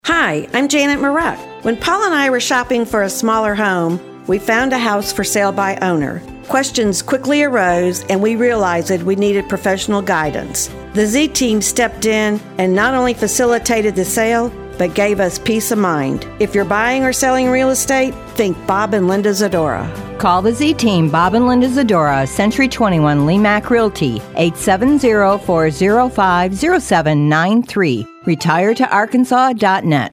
Hi, I'm Janet Maruck. When Paul and I were shopping for a smaller home, we found a house for sale by owner. Questions quickly arose, and we realized that we needed professional guidance. The Z-Team stepped in and not only facilitated the sale, but gave us peace of mind. If you're buying or selling real estate, think Bob and Linda Zadora. Call the Z-Team, Bob and Linda Zadora, Century 21 Lemac Realty, 870-405-0793. RetireToArkansas.net.